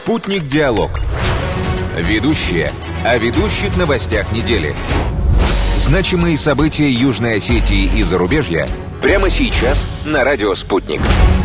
«Спутник Диалог». Ведущие о ведущих новостях недели. Значимые события Южной Осетии и зарубежья прямо сейчас на радио «Спутник».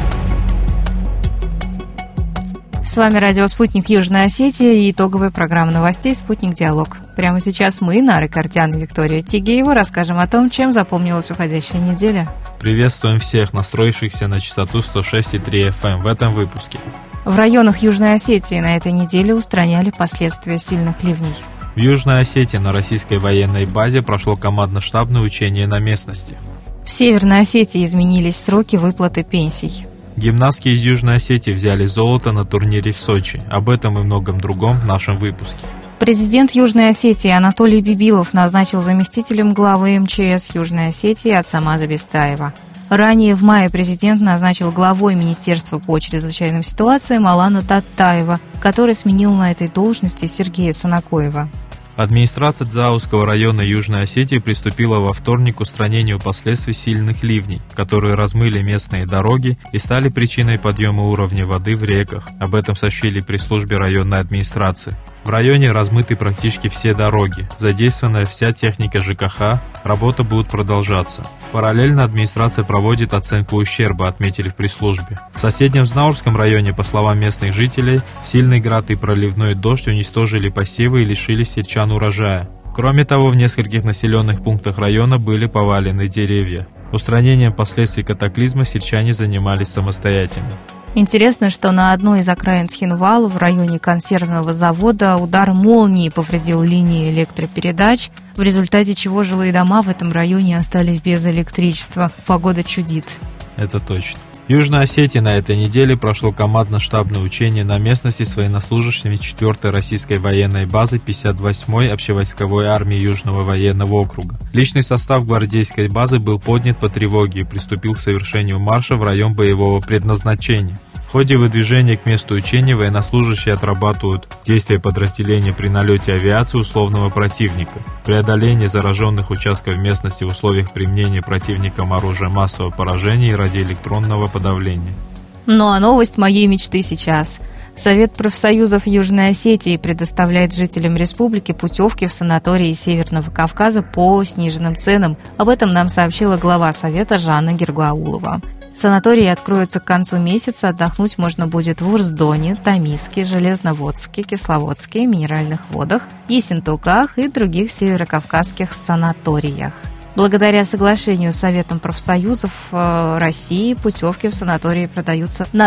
С вами радио «Спутник» Южной Осетии и итоговая программа новостей «Спутник Диалог». Прямо сейчас мы, Нара Кардян и Виктория Тигеева, расскажем о том, чем запомнилась уходящая неделя. Приветствуем всех, настроившихся на частоту 106,3 FM в этом выпуске. В районах Южной Осетии на этой неделе устраняли последствия сильных ливней. В Южной Осетии на российской военной базе прошло командно-штабное учение на местности. В Северной Осетии изменились сроки выплаты пенсий. Гимнастки из Южной Осетии взяли золото на турнире в Сочи. Об этом и многом другом в нашем выпуске. Президент Южной Осетии Анатолий Бибилов назначил заместителем главы МЧС Южной Осетии Атсамаза Бестаева. Ранее в мае президент назначил главой Министерства по чрезвычайным ситуациям Алана Таттаева, который сменил на этой должности Сергея Санакоева. Администрация Дзауского района Южной Осетии приступила во вторник к устранению последствий сильных ливней, которые размыли местные дороги и стали причиной подъема уровня воды в реках. Об этом сообщили при службе районной администрации. В районе размыты практически все дороги, задействована вся техника ЖКХ, работа будет продолжаться. Параллельно администрация проводит оценку ущерба, отметили в пресс-службе. В соседнем Знаурском районе, по словам местных жителей, сильный град и проливной дождь уничтожили посевы и лишили сельчан урожая. Кроме того, в нескольких населенных пунктах района были повалены деревья. Устранением последствий катаклизма сельчане занимались самостоятельно. Интересно, что на одной из окраин Цхинвала в районе консервного завода удар молнии повредил линии электропередач, в результате чего жилые дома в этом районе остались без электричества. Погода чудит. Это точно. В Южной Осетии на этой неделе прошло командно-штабное учение на местности с военнослужащими 4-й российской военной базы 58-й общевойсковой армии Южного военного округа. Личный состав гвардейской базы был поднят по тревоге и приступил к совершению марша в район боевого предназначения. В ходе выдвижения к месту учения военнослужащие отрабатывают действия подразделения при налете авиации условного противника, преодоление зараженных участков местности в условиях применения противником оружия массового поражения и радиоэлектронного подавления. Ну а новость моей мечты сейчас. Совет профсоюзов Южной Осетии предоставляет жителям республики путевки в санатории Северного Кавказа по сниженным ценам. Об этом нам сообщила глава Совета Жанна Гиргаулова. Санатории откроются к концу месяца, отдохнуть можно будет в Урздоне, Тамиске, Железноводске, Кисловодске, Минеральных водах, Ессентуках и других северокавказских санаториях. Благодаря соглашению с Советом профсоюзов России путевки в санатории продаются на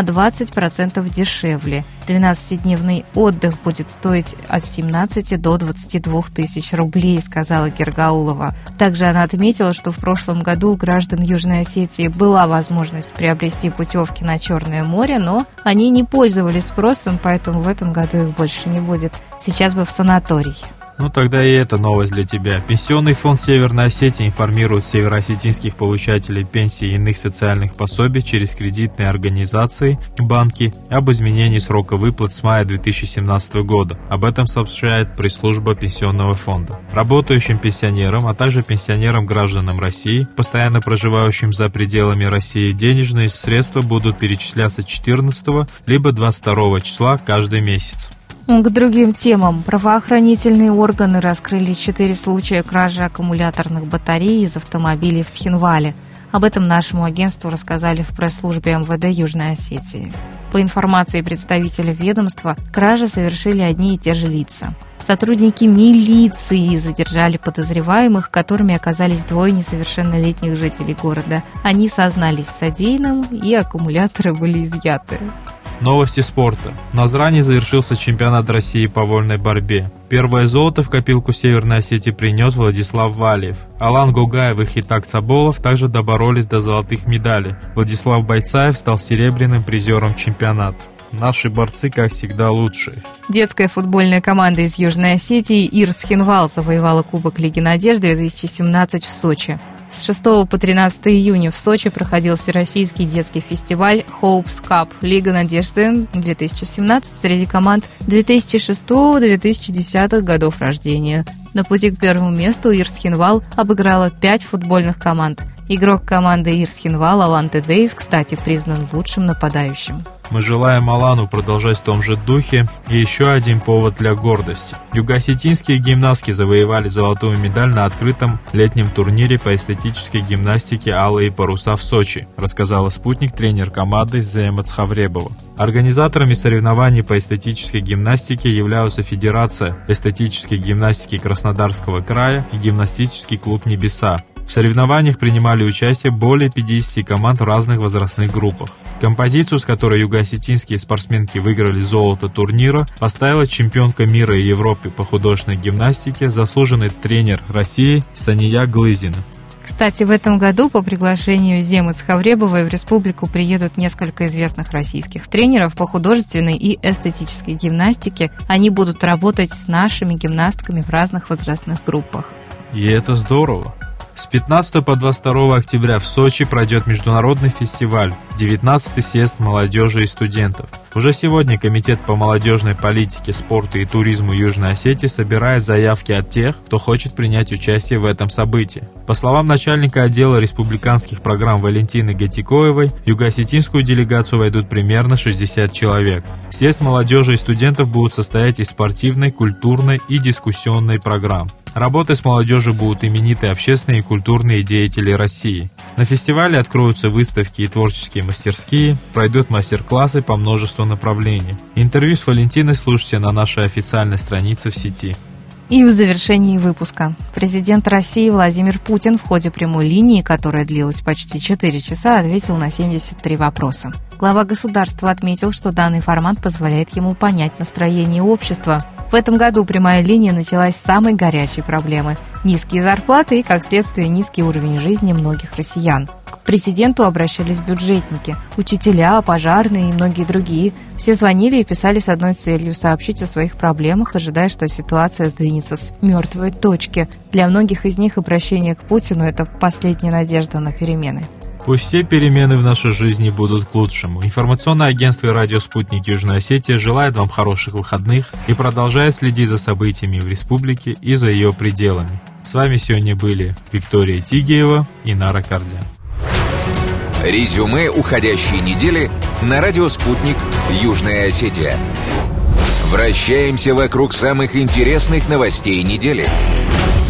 20% дешевле. 12-дневный отдых будет стоить от 17 до 22 тысяч рублей, сказала Гиргаулова. Также она отметила, что в прошлом году у граждан Южной Осетии была возможность приобрести путевки на Черное море, но они не пользовались спросом, поэтому в этом году их больше не будет. Сейчас бы в санаторий. Ну тогда и эта новость для тебя. Пенсионный фонд Северной Осетии информирует североосетинских получателей пенсий и иных социальных пособий через кредитные организации и банки об изменении срока выплат с мая 2017 года. Об этом сообщает пресс-служба пенсионного фонда. Работающим пенсионерам, а также пенсионерам-гражданам России, постоянно проживающим за пределами России, денежные средства будут перечисляться 14 либо 22 числа каждый месяц. К другим темам. Правоохранительные органы раскрыли 4 случая кражи аккумуляторных батарей из автомобилей в Цхинвале. Об этом нашему агентству рассказали в пресс-службе МВД Южной Осетии. По информации представителя ведомства, кражи совершили одни и те же лица. Сотрудники милиции задержали подозреваемых, которыми оказались 2 несовершеннолетних жителей города. Они сознались в содеянном, и аккумуляторы были изъяты. Новости спорта. В Назране завершился чемпионат России по вольной борьбе. Первое золото в копилку Северной Осетии принес Владислав Валиев. Алан Гугаев и Хитак Цаболов также доборолись до золотых медалей. Владислав Бойцаев стал серебряным призером чемпионата. Наши борцы, как всегда, лучшие. Детская футбольная команда из Южной Осетии ИР Цхинвал завоевала Кубок Лиги Надежды 2017 в Сочи. С 6 по 13 июня в Сочи проходил всероссийский детский фестиваль Hopes Cup Лига Надежды 2017 среди команд 2006-2010 годов рождения. На пути к первому месту ИР Цхинвал обыграла 5 футбольных команд. Игрок команды Ирсхинвал Алан Тедеев, кстати, признан лучшим нападающим. Мы желаем Алану продолжать в том же духе. И еще один повод для гордости. Юго-осетинские гимнастки завоевали золотую медаль на открытом летнем турнире по эстетической гимнастике «Алые паруса» в Сочи, рассказала «Спутник» тренер команды Земец Хавребова. Организаторами соревнований по эстетической гимнастике являются Федерация эстетической гимнастики Краснодарского края и гимнастический клуб «Небеса». В соревнованиях принимали участие более 50 команд в разных возрастных группах. Композицию, с которой юго-осетинские спортсменки выиграли золото турнира, поставила чемпионка мира и Европы по художественной гимнастике, заслуженный тренер России Сания Глызина. Кстати, в этом году по приглашению Земец Хавребовой в республику приедут несколько известных российских тренеров по художественной и эстетической гимнастике. Они будут работать с нашими гимнастками в разных возрастных группах. И это здорово! С 15 по 22 октября в Сочи пройдет международный фестиваль «19-й съезд молодежи и студентов». Уже сегодня Комитет по молодежной политике, спорту и туризму Южной Осетии собирает заявки от тех, кто хочет принять участие в этом событии. По словам начальника отдела республиканских программ Валентины Гатикоевой, в юго-осетинскую делегацию войдут примерно 60 человек. Съезд молодежи и студентов будет состоять из спортивной, культурной и дискуссионной программ. Работать с молодежью будут именитые общественные и культурные деятели России. На фестивале откроются выставки и творческие мастерские, пройдут мастер-классы по множеству направлений. Интервью с Валентиной слушайте на нашей официальной странице в сети. И в завершении выпуска. Президент России Владимир Путин в ходе прямой линии, которая длилась почти 4 часа, ответил на 73 вопроса. Глава государства отметил, что данный формат позволяет ему понять настроение общества. В этом году прямая линия началась с самой горячей проблемы – низкие зарплаты и, как следствие, низкий уровень жизни многих россиян. К президенту обращались бюджетники, учителя, пожарные и многие другие. Все звонили и писали с одной целью – сообщить о своих проблемах, ожидая, что ситуация сдвинется с мертвой точки. Для многих из них обращение к Путину – это последняя надежда на перемены. Пусть все перемены в нашей жизни будут к лучшему. Информационное агентство и радио «Спутник» Южной Осетии желает вам хороших выходных и продолжает следить за событиями в республике и за ее пределами. С вами сегодня были Виктория Тигиева и Нара Кардян. Резюме уходящей недели на радио «Спутник» Южная Осетия. Вращаемся вокруг самых интересных новостей недели.